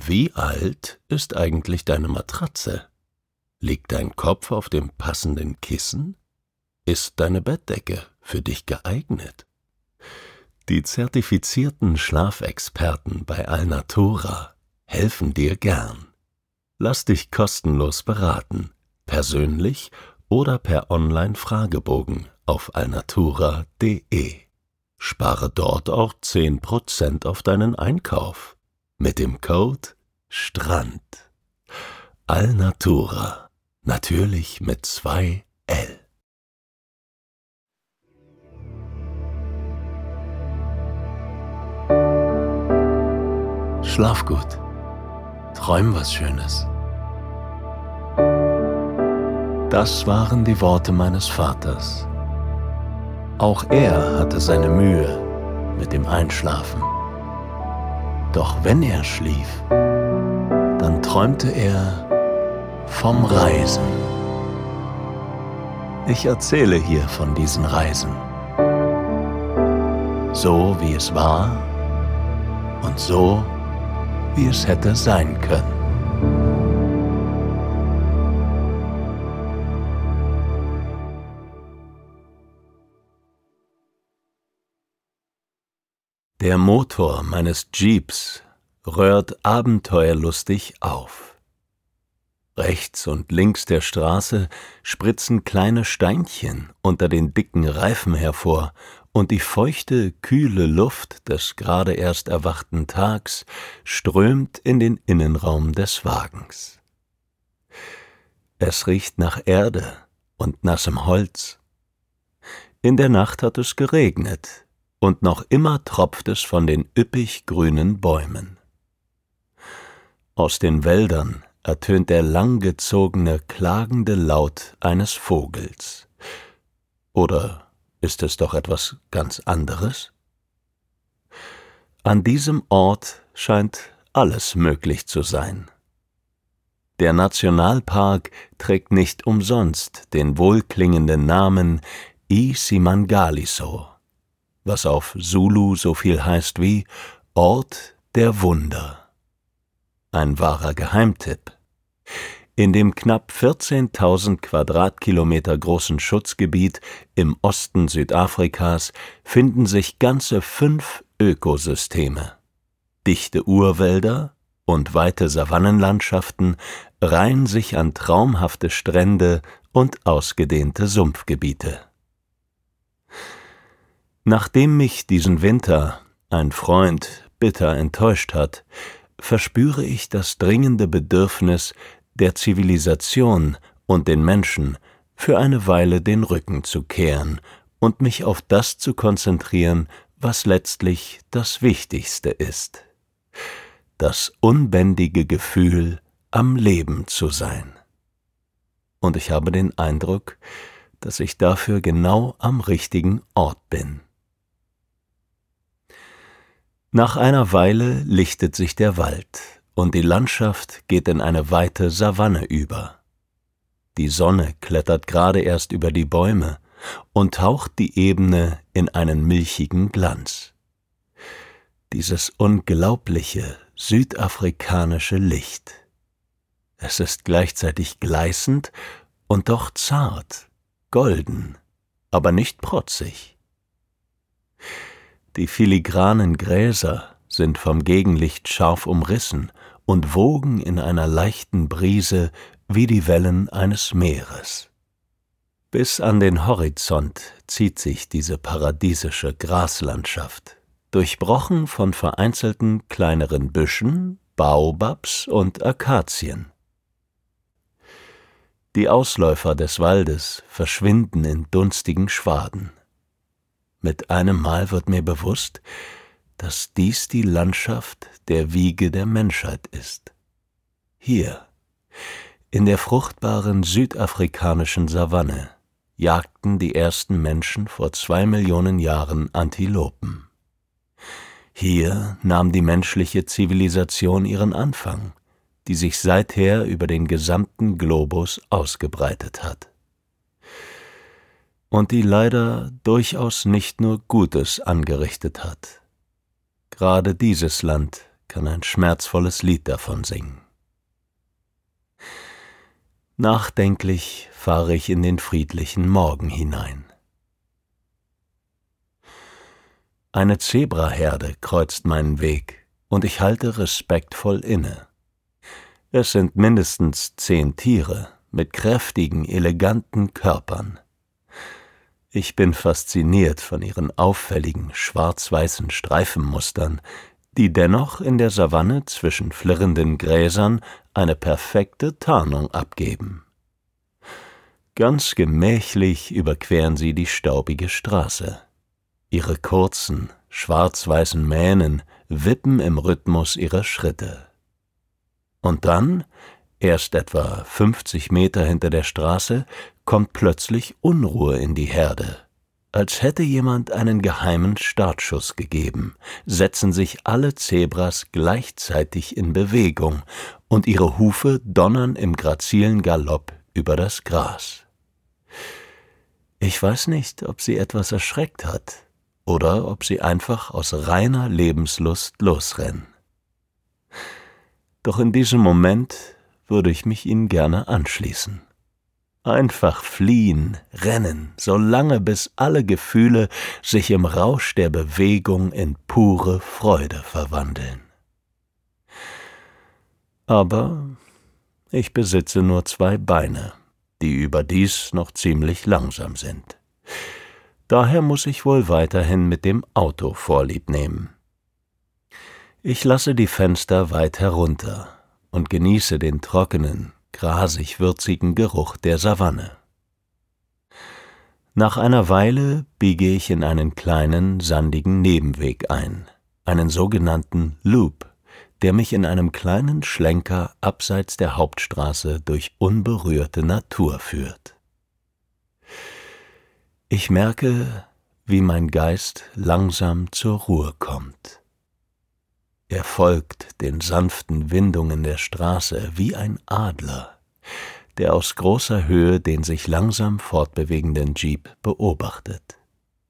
Wie alt ist eigentlich deine Matratze? Liegt dein Kopf auf dem passenden Kissen? Ist deine Bettdecke für dich geeignet? Die zertifizierten Schlafexperten bei Alnatura helfen dir gern. Lass dich kostenlos beraten, persönlich oder per Online-Fragebogen auf alnatura.de. Spare dort auch 10% auf deinen Einkauf mit dem Code STRAND. Alnatura, natürlich mit 2 L. Schlaf gut, träum was Schönes. Das waren die Worte meines Vaters. Auch er hatte seine Mühe mit dem Einschlafen. Doch wenn er schlief, dann träumte er vom Reisen. Ich erzähle hier von diesen Reisen. So wie es war und so wie es hätte sein können. Der Motor meines Jeeps röhrt abenteuerlustig auf. Rechts und links der Straße spritzen kleine Steinchen unter den dicken Reifen hervor, und die feuchte, kühle Luft des gerade erst erwachten Tags strömt in den Innenraum des Wagens. Es riecht nach Erde und nassem Holz. In der Nacht hat es geregnet, und noch immer tropft es von den üppig grünen Bäumen. Aus den Wäldern ertönt der langgezogene, klagende Laut eines Vogels. Oder ist es doch etwas ganz anderes? An diesem Ort scheint alles möglich zu sein. Der Nationalpark trägt nicht umsonst den wohlklingenden Namen Isimangaliso, was auf Zulu so viel heißt wie Ort der Wunder. Ein wahrer Geheimtipp. In dem knapp 14.000 Quadratkilometer großen Schutzgebiet im Osten Südafrikas finden sich ganze 5 Ökosysteme. Dichte Urwälder und weite Savannenlandschaften reihen sich an traumhafte Strände und ausgedehnte Sumpfgebiete. Nachdem mich diesen Winter ein Freund bitter enttäuscht hat, verspüre ich das dringende Bedürfnis, der Zivilisation und den Menschen für eine Weile den Rücken zu kehren und mich auf das zu konzentrieren, was letztlich das Wichtigste ist: das unbändige Gefühl, am Leben zu sein. Und ich habe den Eindruck, dass ich dafür genau am richtigen Ort bin. Nach einer Weile lichtet sich der Wald, und die Landschaft geht in eine weite Savanne über. Die Sonne klettert gerade erst über die Bäume und taucht die Ebene in einen milchigen Glanz. Dieses unglaubliche südafrikanische Licht. Es ist gleichzeitig gleißend und doch zart, golden, aber nicht protzig. Die filigranen Gräser sind vom Gegenlicht scharf umrissen und wogen in einer leichten Brise wie die Wellen eines Meeres. Bis an den Horizont zieht sich diese paradiesische Graslandschaft, durchbrochen von vereinzelten kleineren Büschen, Baobabs und Akazien. Die Ausläufer des Waldes verschwinden in dunstigen Schwaden. Mit einem Mal wird mir bewusst, dass dies die Landschaft der Wiege der Menschheit ist. Hier, in der fruchtbaren südafrikanischen Savanne, jagten die ersten Menschen vor 2 Millionen Jahren Antilopen. Hier nahm die menschliche Zivilisation ihren Anfang, die sich seither über den gesamten Globus ausgebreitet hat. Und die leider durchaus nicht nur Gutes angerichtet hat. Gerade dieses Land kann ein schmerzvolles Lied davon singen. Nachdenklich fahre ich in den friedlichen Morgen hinein. Eine Zebraherde kreuzt meinen Weg und ich halte respektvoll inne. Es sind mindestens 10 Tiere mit kräftigen, eleganten Körpern. Ich bin fasziniert von ihren auffälligen, schwarz-weißen Streifenmustern, die dennoch in der Savanne zwischen flirrenden Gräsern eine perfekte Tarnung abgeben. Ganz gemächlich überqueren sie die staubige Straße. Ihre kurzen, schwarz-weißen Mähnen wippen im Rhythmus ihrer Schritte. Und dann, erst etwa 50 Meter hinter der Straße, kommt plötzlich Unruhe in die Herde. Als hätte jemand einen geheimen Startschuss gegeben, setzen sich alle Zebras gleichzeitig in Bewegung und ihre Hufe donnern im grazilen Galopp über das Gras. Ich weiß nicht, ob sie etwas erschreckt hat oder ob sie einfach aus reiner Lebenslust losrennen. Doch in diesem Moment würde ich mich ihnen gerne anschließen. Einfach fliehen, rennen, solange bis alle Gefühle sich im Rausch der Bewegung in pure Freude verwandeln. Aber ich besitze nur 2 Beine, die überdies noch ziemlich langsam sind. Daher muss ich wohl weiterhin mit dem Auto Vorlieb nehmen. Ich lasse die Fenster weit herunter und genieße den trockenen, grasig-würzigen Geruch der Savanne. Nach einer Weile biege ich in einen kleinen, sandigen Nebenweg ein, einen sogenannten Loop, der mich in einem kleinen Schlenker abseits der Hauptstraße durch unberührte Natur führt. Ich merke, wie mein Geist langsam zur Ruhe kommt. Er folgt den sanften Windungen der Straße wie ein Adler, der aus großer Höhe den sich langsam fortbewegenden Jeep beobachtet.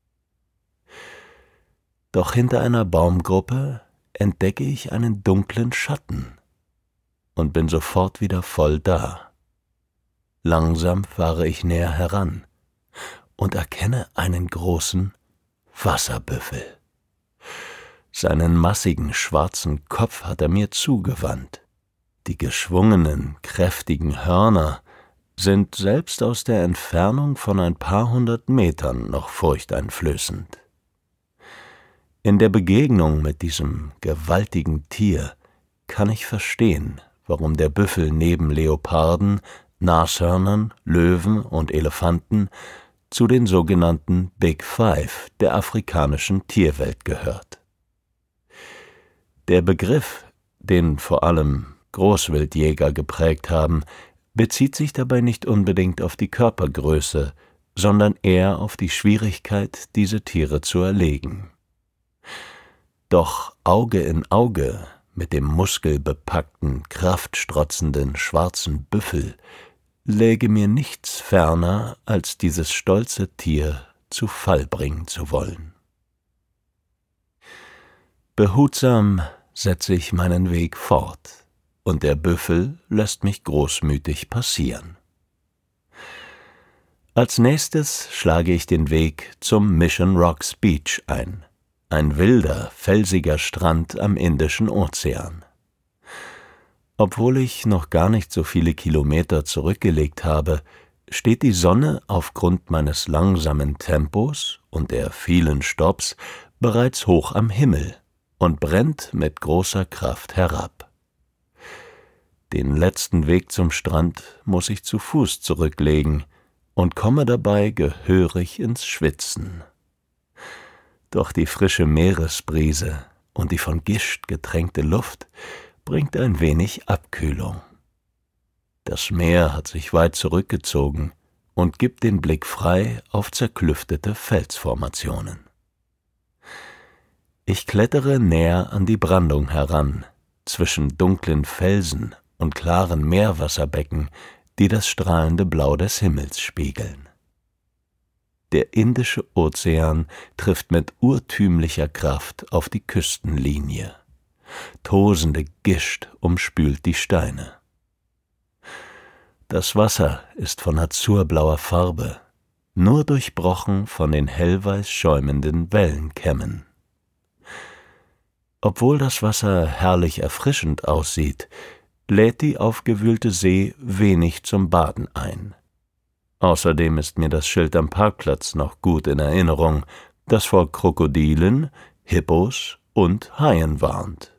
Doch hinter einer Baumgruppe entdecke ich einen dunklen Schatten und bin sofort wieder voll da. Langsam fahre ich näher heran und erkenne einen großen Wasserbüffel. Seinen massigen schwarzen Kopf hat er mir zugewandt. Die geschwungenen, kräftigen Hörner sind selbst aus der Entfernung von ein paar 100 Metern noch furchteinflößend. In der Begegnung mit diesem gewaltigen Tier kann ich verstehen, warum der Büffel neben Leoparden, Nashörnern, Löwen und Elefanten zu den sogenannten Big Five der afrikanischen Tierwelt gehört. Der Begriff, den vor allem Großwildjäger geprägt haben, bezieht sich dabei nicht unbedingt auf die Körpergröße, sondern eher auf die Schwierigkeit, diese Tiere zu erlegen. Doch Auge in Auge mit dem muskelbepackten, kraftstrotzenden schwarzen Büffel läge mir nichts ferner, als dieses stolze Tier zu Fall bringen zu wollen. Behutsam setze ich meinen Weg fort, und der Büffel lässt mich großmütig passieren. Als nächstes schlage ich den Weg zum Mission Rocks Beach ein, ein wilder, felsiger Strand am Indischen Ozean. Obwohl ich noch gar nicht so viele Kilometer zurückgelegt habe, steht die Sonne aufgrund meines langsamen Tempos und der vielen Stopps bereits hoch am Himmel und brennt mit großer Kraft herab. Den letzten Weg zum Strand muss ich zu Fuß zurücklegen und komme dabei gehörig ins Schwitzen. Doch die frische Meeresbrise und die von Gischt getränkte Luft bringt ein wenig Abkühlung. Das Meer hat sich weit zurückgezogen und gibt den Blick frei auf zerklüftete Felsformationen. Ich klettere näher an die Brandung heran, zwischen dunklen Felsen und klaren Meerwasserbecken, die das strahlende Blau des Himmels spiegeln. Der Indische Ozean trifft mit urtümlicher Kraft auf die Küstenlinie. tosende Gischt umspült die Steine. Das Wasser ist von azurblauer Farbe, nur durchbrochen von den hellweiß schäumenden Wellenkämmen. Obwohl das Wasser herrlich erfrischend aussieht, lädt die aufgewühlte See wenig zum Baden ein. Außerdem ist mir das Schild am Parkplatz noch gut in Erinnerung, das vor Krokodilen, Hippos und Haien warnt.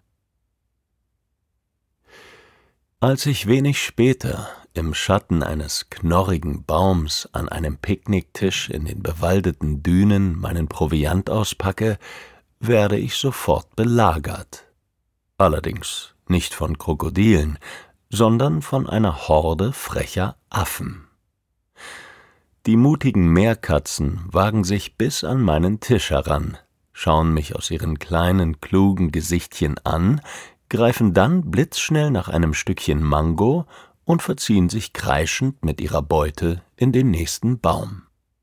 Als ich wenig später im Schatten eines knorrigen Baums an einem Picknicktisch in den bewaldeten Dünen meinen Proviant auspacke, werde ich sofort belagert. Allerdings nicht von Krokodilen, sondern von einer Horde frecher Affen. Die mutigen Meerkatzen wagen sich bis an meinen Tisch heran, schauen mich aus ihren kleinen, klugen Gesichtchen an, greifen dann blitzschnell nach einem Stückchen Mango und verziehen sich kreischend mit ihrer Beute in den nächsten Baum.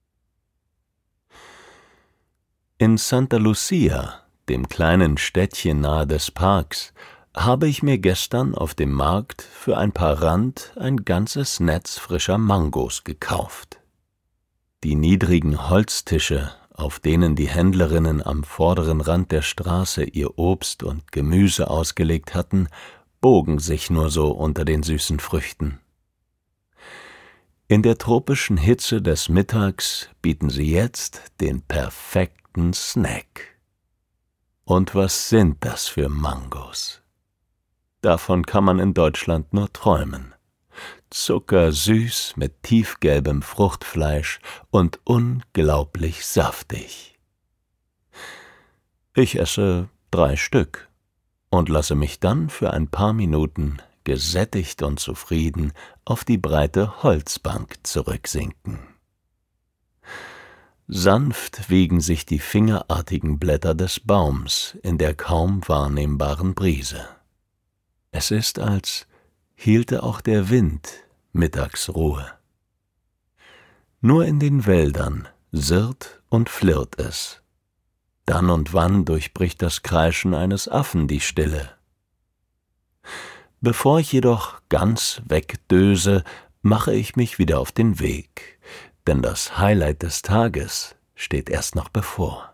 In Santa Lucia, dem kleinen Städtchen nahe des Parks, habe ich mir gestern auf dem Markt für ein paar Rand ein ganzes Netz frischer Mangos gekauft. Die niedrigen Holztische, auf denen die Händlerinnen am vorderen Rand der Straße ihr Obst und Gemüse ausgelegt hatten, bogen sich nur so unter den süßen Früchten. In der tropischen Hitze des Mittags bieten sie jetzt den perfekten Snack. Und was sind das für Mangos? Davon kann man in Deutschland nur träumen. Zuckersüß mit tiefgelbem Fruchtfleisch und unglaublich saftig. Ich esse 3 Stück und lasse mich dann für ein paar Minuten gesättigt und zufrieden auf die breite Holzbank zurücksinken. Sanft wiegen sich die fingerartigen Blätter des Baums in der kaum wahrnehmbaren Brise. Es ist, als hielte auch der Wind Mittagsruhe. Nur in den Wäldern sirrt und flirrt es. Dann und wann durchbricht das Kreischen eines Affen die Stille. Bevor ich jedoch ganz wegdöse, mache ich mich wieder auf den Weg, denn das Highlight des Tages steht erst noch bevor.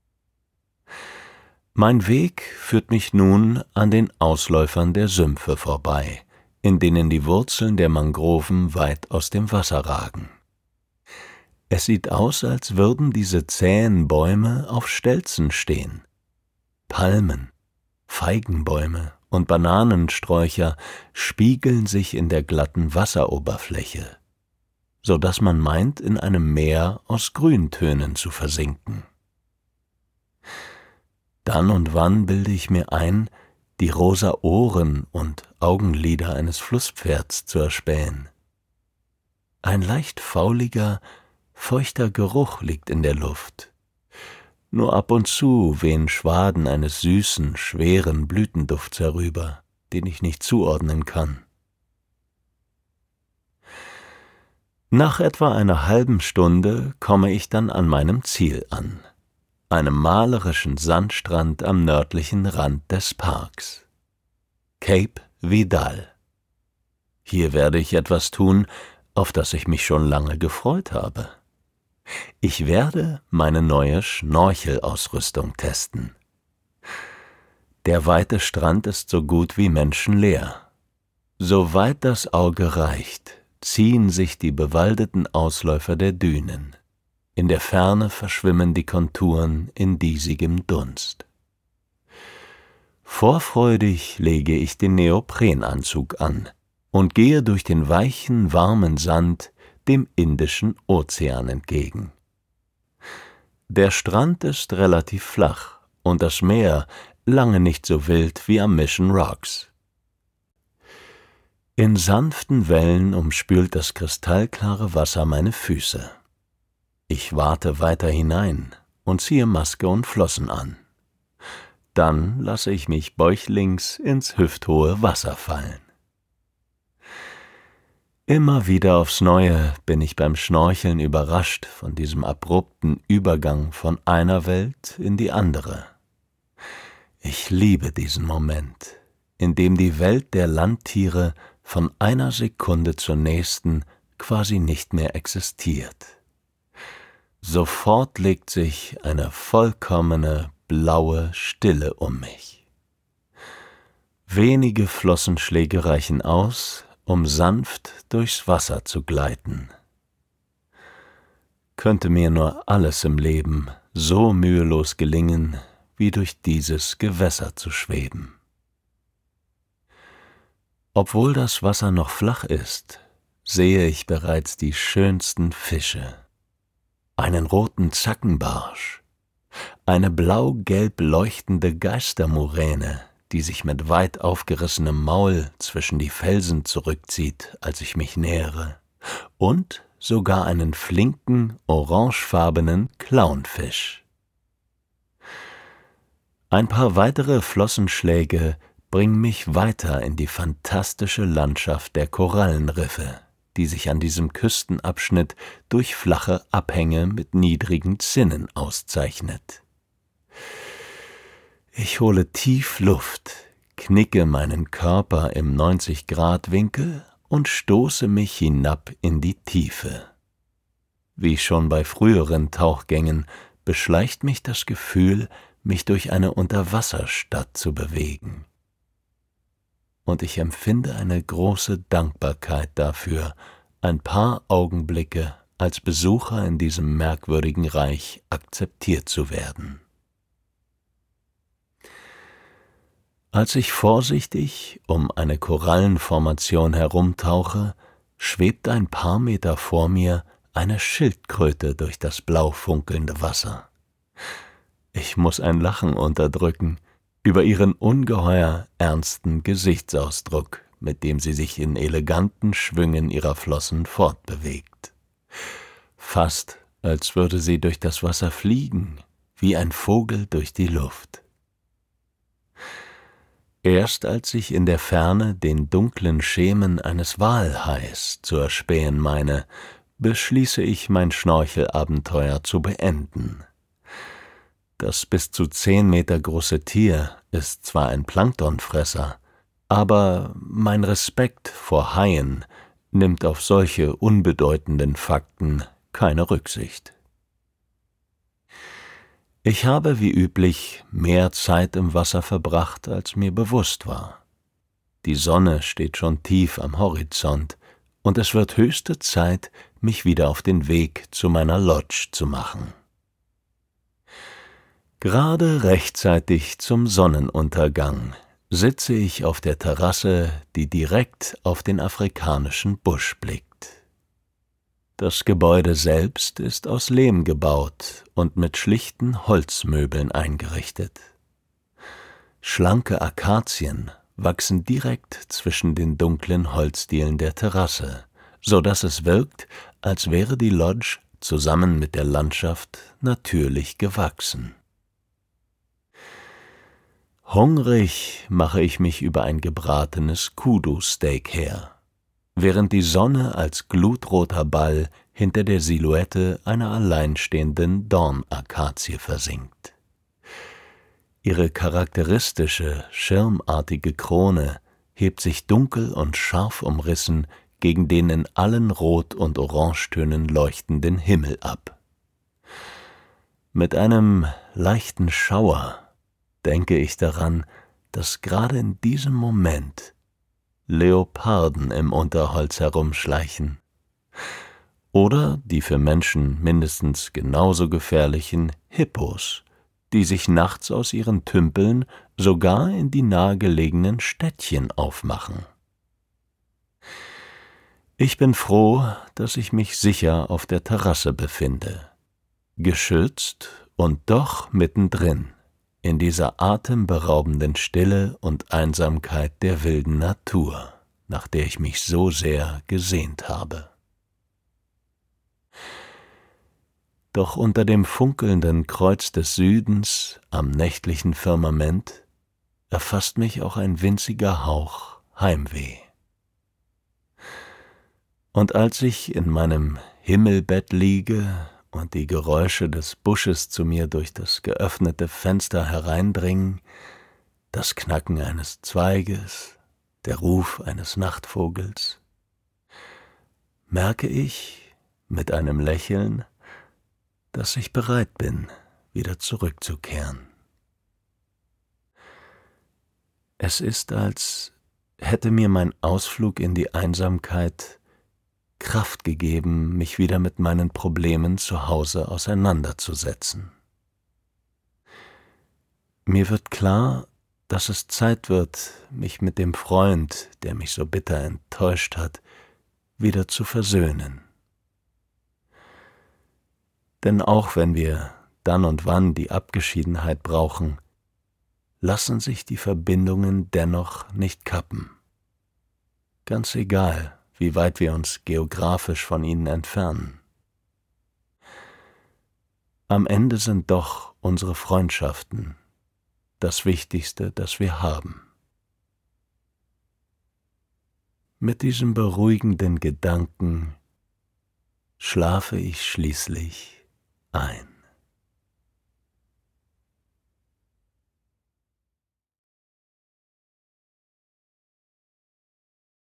Mein Weg führt mich nun an den Ausläufern der Sümpfe vorbei, in denen die Wurzeln der Mangroven weit aus dem Wasser ragen. Es sieht aus, als würden diese zähen Bäume auf Stelzen stehen. Palmen, Feigenbäume und Bananensträucher spiegeln sich in der glatten Wasseroberfläche, so dass man meint, in einem Meer aus Grüntönen zu versinken. Dann und wann bilde ich mir ein, die rosa Ohren und Augenlider eines Flusspferds zu erspähen. Ein leicht fauliger, feuchter Geruch liegt in der Luft. Nur ab und zu wehen Schwaden eines süßen, schweren Blütendufts herüber, den ich nicht zuordnen kann. Nach etwa einer halben Stunde komme ich dann an meinem Ziel an, einem malerischen Sandstrand am nördlichen Rand des Parks. Cape Vidal. Hier werde ich etwas tun, auf das ich mich schon lange gefreut habe. Ich werde meine neue Schnorchelausrüstung testen. Der weite Strand ist so gut wie menschenleer. Soweit das Auge reicht, ziehen sich die bewaldeten Ausläufer der Dünen. In der Ferne verschwimmen die Konturen in diesigem Dunst. Vorfreudig lege ich den Neoprenanzug an und gehe durch den weichen, warmen Sand dem Indischen Ozean entgegen. Der Strand ist relativ flach und das Meer lange nicht so wild wie am Mission Rocks. In sanften Wellen umspült das kristallklare Wasser meine Füße. Ich warte weiter hinein und ziehe Maske und Flossen an. Dann lasse ich mich bäuchlings ins hüfthohe Wasser fallen. Immer wieder aufs Neue bin ich beim Schnorcheln überrascht von diesem abrupten Übergang von einer Welt in die andere. Ich liebe diesen Moment, in dem die Welt der Landtiere von einer Sekunde zur nächsten quasi nicht mehr existiert. Sofort legt sich eine vollkommene, blaue Stille um mich. Wenige Flossenschläge reichen aus, um sanft durchs Wasser zu gleiten. Könnte mir nur alles im Leben so mühelos gelingen, wie durch dieses Gewässer zu schweben. Obwohl das Wasser noch flach ist, sehe ich bereits die schönsten Fische. Einen roten Zackenbarsch, eine blau-gelb leuchtende Geistermuräne, die sich mit weit aufgerissenem Maul zwischen die Felsen zurückzieht, als ich mich nähere, und sogar einen flinken, orangefarbenen Clownfisch. Ein paar weitere Flossenschläge bringen mich weiter in die fantastische Landschaft der Korallenriffe, die sich an diesem Küstenabschnitt durch flache Abhänge mit niedrigen Zinnen auszeichnet. Ich hole tief Luft, knicke meinen Körper im 90-Grad-Winkel und stoße mich hinab in die Tiefe. Wie schon bei früheren Tauchgängen beschleicht mich das Gefühl, mich durch eine Unterwasserstadt zu bewegen. Und ich empfinde eine große Dankbarkeit dafür, ein paar Augenblicke als Besucher in diesem merkwürdigen Reich akzeptiert zu werden. Als ich vorsichtig um eine Korallenformation herumtauche, schwebt ein paar Meter vor mir eine Schildkröte durch das blau funkelnde Wasser. Ich muss ein Lachen unterdrücken über ihren ungeheuer ernsten Gesichtsausdruck, mit dem sie sich in eleganten Schwüngen ihrer Flossen fortbewegt. Fast als würde sie durch das Wasser fliegen, wie ein Vogel durch die Luft. Erst als ich in der Ferne den dunklen Schemen eines Walhais zu erspähen meine, beschließe ich, mein Schnorchelabenteuer zu beenden. Das bis zu 10 Meter große Tier ist zwar ein Planktonfresser, aber mein Respekt vor Haien nimmt auf solche unbedeutenden Fakten keine Rücksicht. Ich habe wie üblich mehr Zeit im Wasser verbracht, als mir bewusst war. Die Sonne steht schon tief am Horizont und es wird höchste Zeit, mich wieder auf den Weg zu meiner Lodge zu machen. Gerade rechtzeitig zum Sonnenuntergang sitze ich auf der Terrasse, die direkt auf den afrikanischen Busch blickt. Das Gebäude selbst ist aus Lehm gebaut und mit schlichten Holzmöbeln eingerichtet. Schlanke Akazien wachsen direkt zwischen den dunklen Holzdielen der Terrasse, so dass es wirkt, als wäre die Lodge zusammen mit der Landschaft natürlich gewachsen. Hungrig mache ich mich über ein gebratenes Kudu-Steak her, während die Sonne als glutroter Ball hinter der Silhouette einer alleinstehenden Dornakazie versinkt. Ihre charakteristische, schirmartige Krone hebt sich dunkel und scharf umrissen gegen den in allen Rot- und Orangetönen leuchtenden Himmel ab. Mit einem leichten Schauer denke ich daran, dass gerade in diesem Moment Leoparden im Unterholz herumschleichen. Oder die für Menschen mindestens genauso gefährlichen Hippos, die sich nachts aus ihren Tümpeln sogar in die nahegelegenen Städtchen aufmachen. Ich bin froh, dass ich mich sicher auf der Terrasse befinde, geschützt und doch mittendrin in dieser atemberaubenden Stille und Einsamkeit der wilden Natur, nach der ich mich so sehr gesehnt habe. Doch unter dem funkelnden Kreuz des Südens am nächtlichen Firmament erfasst mich auch ein winziger Hauch Heimweh. Und als ich in meinem Himmelbett liege und die Geräusche des Busches zu mir durch das geöffnete Fenster hereindringen, das Knacken eines Zweiges, der Ruf eines Nachtvogels, merke ich mit einem Lächeln, dass ich bereit bin, wieder zurückzukehren. Es ist, als hätte mir mein Ausflug in die Einsamkeit Kraft gegeben, mich wieder mit meinen Problemen zu Hause auseinanderzusetzen. Mir wird klar, dass es Zeit wird, mich mit dem Freund, der mich so bitter enttäuscht hat, wieder zu versöhnen. Denn auch wenn wir dann und wann die Abgeschiedenheit brauchen, lassen sich die Verbindungen dennoch nicht kappen. Ganz egal, wie weit wir uns geografisch von ihnen entfernen. Am Ende sind doch unsere Freundschaften das Wichtigste, das wir haben. Mit diesem beruhigenden Gedanken schlafe ich schließlich ein.